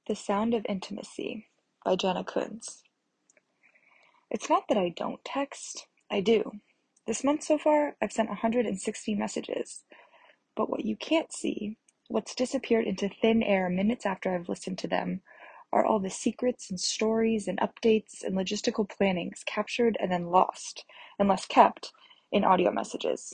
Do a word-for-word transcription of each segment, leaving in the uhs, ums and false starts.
The Sound of Intimacy by Jenna Kunz. It's not that I don't text, I do. This month so far, I've sent one hundred sixty messages. But what you can't see, what's disappeared into thin air minutes after I've listened to them, are all the secrets and stories and updates and logistical plannings captured and then lost, unless kept, in audio messages.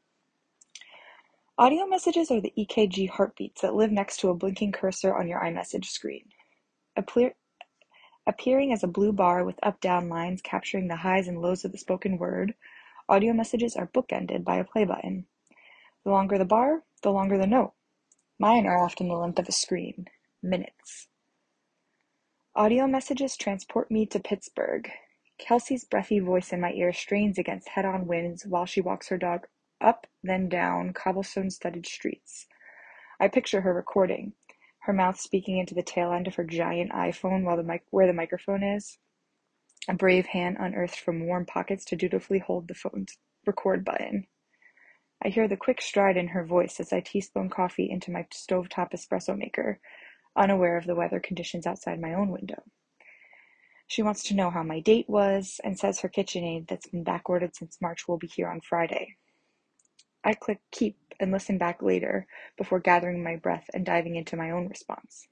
Audio messages are the E K G heartbeats that live next to a blinking cursor on your iMessage screen. Appearing as a blue bar with up-down lines capturing the highs and lows of the spoken word, audio messages are bookended by a play button. The longer the bar, the longer the note. Mine are often the length of a screen. Minutes. Audio messages transport me to Pittsburgh. Kelsey's breathy voice in my ear strains against head-on winds while she walks her dog up, then down cobblestone-studded streets. I picture her recording, her mouth speaking into the tail end of her giant iPhone while the mic- where the microphone is, a brave hand unearthed from warm pockets to dutifully hold the phone's record button. I hear the quick stride in her voice as I teaspoon coffee into my stovetop espresso maker, unaware of the weather conditions outside my own window. She wants to know how my date was and says her KitchenAid that's been backordered since March will be here on Friday. I click keep and listen back later before gathering my breath and diving into my own response.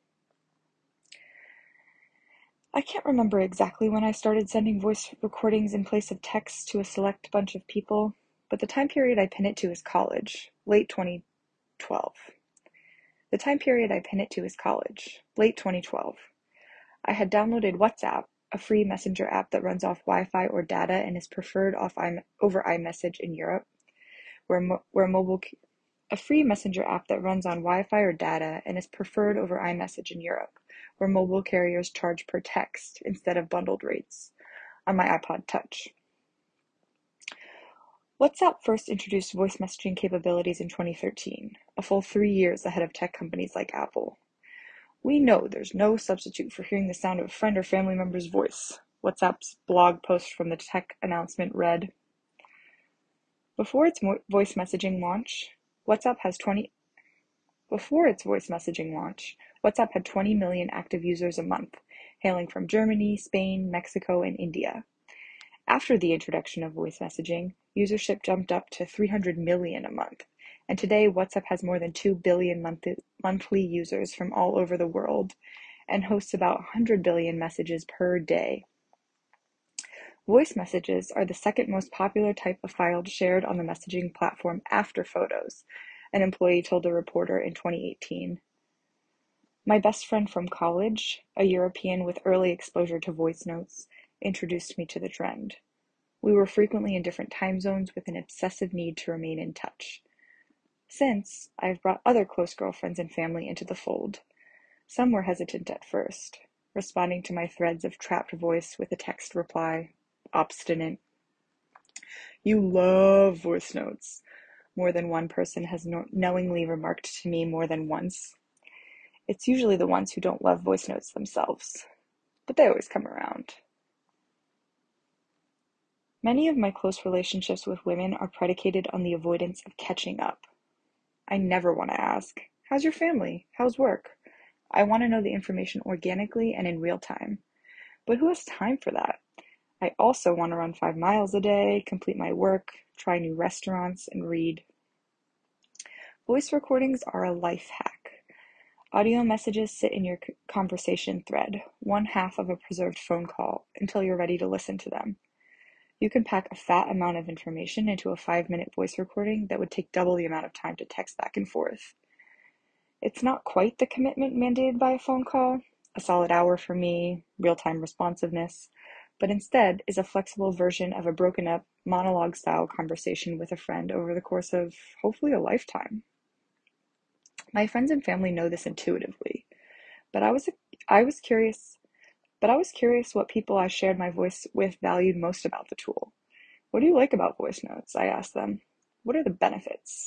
I can't remember exactly when I started sending voice recordings in place of text to a select bunch of people, but the time period I pin it to is college, late twenty twelve. The time period I pin it to is college, late twenty twelve. I had downloaded WhatsApp, a free messenger app that runs off Wi-Fi or data and is preferred off over iMessage in Europe, where, mo- where mobile... A free messenger app that runs on Wi-Fi or data and is preferred over iMessage in Europe, where mobile carriers charge per text instead of bundled rates, on my iPod Touch. WhatsApp first introduced voice messaging capabilities in twenty thirteen, a full three years ahead of tech companies like Apple. We know there's no substitute for hearing the sound of a friend or family member's voice, WhatsApp's blog post from the tech announcement read. Before its mo- voice messaging launch, WhatsApp has twenty Before its voice messaging launch, WhatsApp had twenty million active users a month, hailing from Germany, Spain, Mexico, and India. After the introduction of voice messaging, usership jumped up to three hundred million a month, and today WhatsApp has more than two billion month- monthly users from all over the world and hosts about one hundred billion messages per day. Voice messages are the second most popular type of file shared on the messaging platform after photos, an employee told a reporter in twenty eighteen. My best friend from college, a European with early exposure to voice notes, introduced me to the trend. We were frequently in different time zones with an obsessive need to remain in touch. Since, I've brought other close girlfriends and family into the fold. Some were hesitant at first, responding to my threads of trapped voice with a text reply, obstinate. You love voice notes. More than one person has no- knowingly remarked to me more than once. It's usually the ones who don't love voice notes themselves, but they always come around. Many of my close relationships with women are predicated on the avoidance of catching up. I never want to ask, how's your family? How's work? I want to know the information organically and in real time. But who has time for that? I also want to run five miles a day, complete my work, try new restaurants, and read. Voice recordings are a life hack. Audio messages sit in your conversation thread, one half of a preserved phone call, until you're ready to listen to them. You can pack a fat amount of information into a five-minute voice recording that would take double the amount of time to text back and forth. It's not quite the commitment mandated by a phone call, a solid hour for me, real-time responsiveness, but instead is a flexible version of a broken-up, monologue-style conversation with a friend over the course of, hopefully, a lifetime. My friends and family know this intuitively, but I was I was curious, but I was curious what people I shared my voice with valued most about the tool. What do you like about voice notes? I asked them. What are the benefits?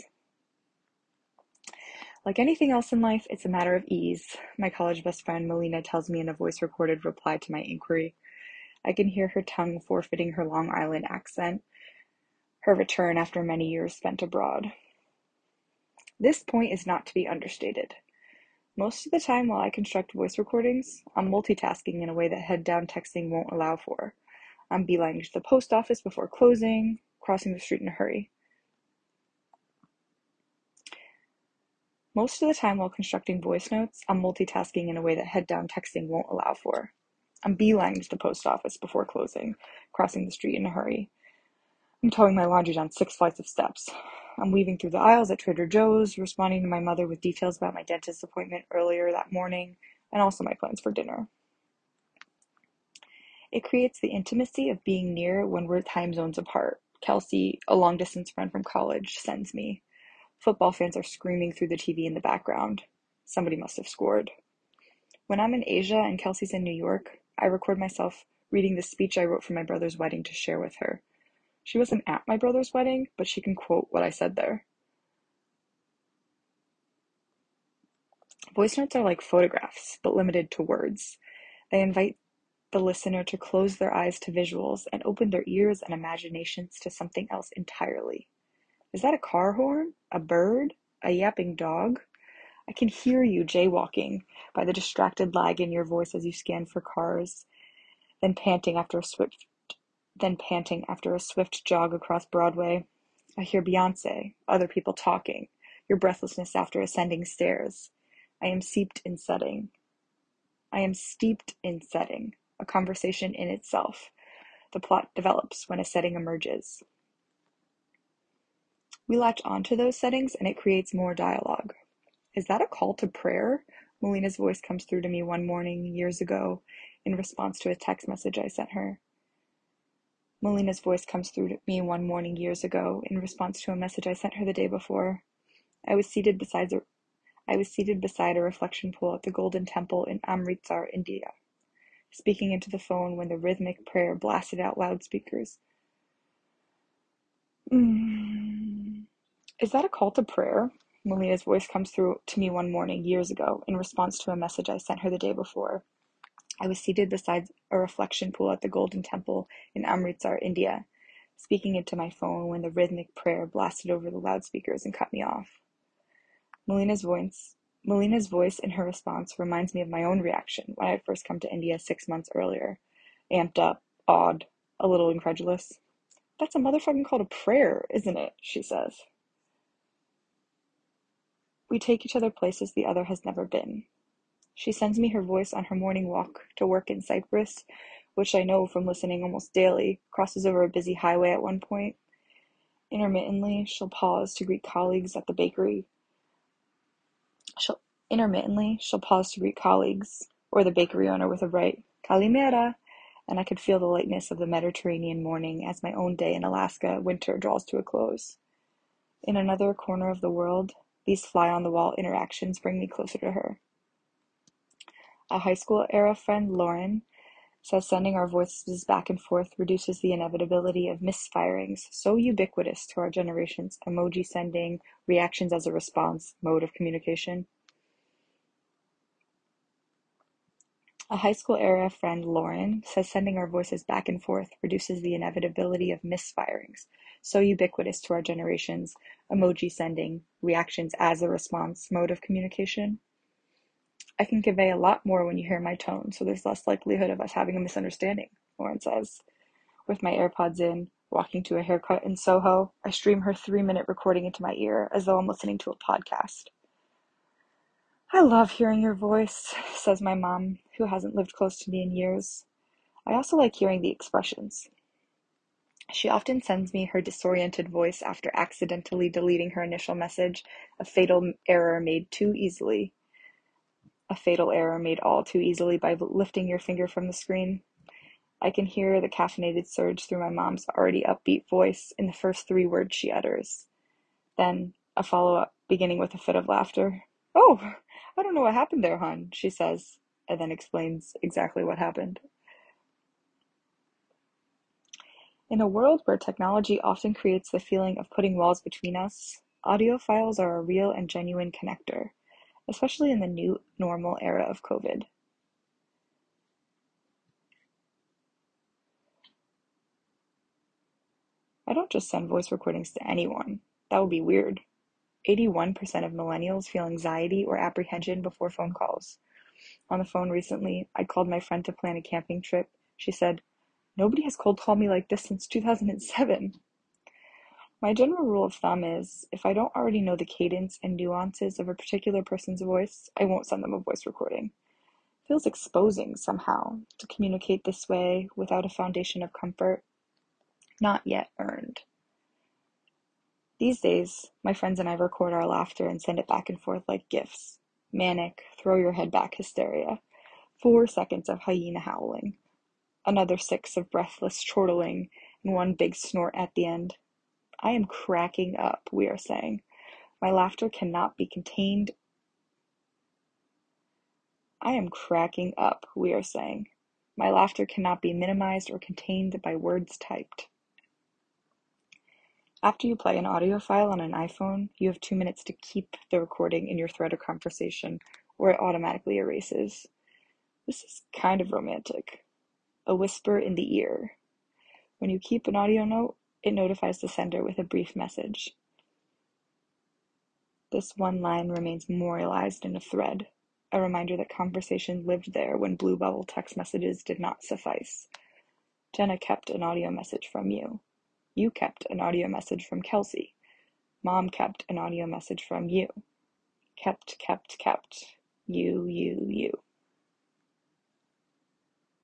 Like anything else in life, it's a matter of ease, my college best friend Melina tells me in a voice-recorded reply to my inquiry. I can hear her tongue forfeiting her Long Island accent, her return after many years spent abroad. This point is not to be understated. Most of the time while I construct voice recordings, I'm multitasking in a way that head-down texting won't allow for. I'm beelining to the post office before closing, crossing the street in a hurry. Most of the time while constructing voice notes, I'm multitasking in a way that head-down texting won't allow for. I'm beelining to the post office before closing, crossing the street in a hurry. I'm towing my laundry down six flights of steps. I'm weaving through the aisles at Trader Joe's, responding to my mother with details about my dentist appointment earlier that morning, and also my plans for dinner. It creates the intimacy of being near when we're time zones apart. Kelsey, a long-distance friend from college, sends me. Football fans are screaming through the T V in the background. Somebody must have scored. When I'm in Asia and Kelsey's in New York, I record myself reading the speech I wrote for my brother's wedding to share with her. She wasn't at my brother's wedding, but she can quote what I said there. Voice notes are like photographs, but limited to words. They invite the listener to close their eyes to visuals and open their ears and imaginations to something else entirely. Is that a car horn? A bird? A yapping dog? I can hear you jaywalking by the distracted lag in your voice as you scan for cars, then panting after a swift then panting after a swift jog across Broadway. I hear Beyonce, other people talking, your breathlessness after ascending stairs. I am steeped in setting. I am steeped in setting, a conversation in itself. The plot develops when a setting emerges. We latch onto those settings and it creates more dialogue. Is that a call to prayer? Melina's voice comes through to me one morning years ago in response to a text message I sent her. Melina's voice comes through to me one morning years ago in response to a message I sent her the day before. I was seated beside a, I was seated beside a reflection pool at the Golden Temple in Amritsar, India, speaking into the phone when the rhythmic prayer blasted out loudspeakers. Mm. Is that a call to prayer? Melina's voice comes through to me one morning years ago in response to a message I sent her the day before. I was seated beside a reflection pool at the Golden Temple in Amritsar, India, speaking into my phone when the rhythmic prayer blasted over the loudspeakers and cut me off. Melina's voice, Melina's voice in her response reminds me of my own reaction when I had first come to India six months earlier. Amped up, awed, a little incredulous. That's a motherfucking call to prayer, isn't it? She says. We take each other places the other has never been. She sends me her voice on her morning walk to work in Cyprus, which I know from listening almost daily, crosses over a busy highway at one point. Intermittently, she'll pause to greet colleagues at the bakery. She'll, intermittently, she'll pause to greet colleagues, or the bakery owner with a bright Kalimera, and I could feel the lightness of the Mediterranean morning as my own day in Alaska winter draws to a close. In another corner of the world, these fly-on-the-wall interactions bring me closer to her. A high school era friend, Lauren, says sending our voices back and forth reduces the inevitability of misfirings so ubiquitous to our generation's emoji sending, reactions as a response mode of communication. A high school era friend, Lauren, says sending our voices back and forth reduces the inevitability of misfirings so ubiquitous to our generation's emoji sending, reactions as a response mode of communication. I can convey a lot more when you hear my tone, so there's less likelihood of us having a misunderstanding, Lauren says. With my AirPods in, walking to a haircut in Soho, I stream her three-minute recording into my ear as though I'm listening to a podcast. I love hearing your voice, says my mom, who hasn't lived close to me in years. I also like hearing the expressions. She often sends me her disoriented voice after accidentally deleting her initial message, a fatal error made too easily. A fatal error made all too easily by lifting your finger from the screen. I can hear the caffeinated surge through my mom's already upbeat voice in the first three words she utters. Then, a follow-up beginning with a fit of laughter. Oh, I don't know what happened there, hon, she says, and then explains exactly what happened. In a world where technology often creates the feeling of putting walls between us, audio files are a real and genuine connector, especially in the new normal era of COVID. I don't just send voice recordings to anyone. That would be weird. eighty-one percent of millennials feel anxiety or apprehension before phone calls. On the phone recently, I called my friend to plan a camping trip. She said, "Nobody has cold called me like this since two thousand seven." My general rule of thumb is, if I don't already know the cadence and nuances of a particular person's voice, I won't send them a voice recording. It feels exposing somehow to communicate this way without a foundation of comfort not yet earned. These days, my friends and I record our laughter and send it back and forth like GIFs. Manic, throw your head back hysteria. Four seconds of hyena howling. Another six of breathless chortling, and one big snort at the end. I am cracking up, we are saying. My laughter cannot be contained. I am cracking up, we are saying. My laughter cannot be minimized or contained by words typed. After you play an audio file on an iPhone, you have two minutes to keep the recording in your thread of conversation, or it automatically erases. This is kind of romantic. A whisper in the ear. When you keep an audio note, it notifies the sender with a brief message. This one line remains memorialized in a thread, a reminder that conversation lived there when blue bubble text messages did not suffice. Jenna kept an audio message from you. You kept an audio message from Kelsey. Mom kept an audio message from you. Kept, kept, kept. You, you, you.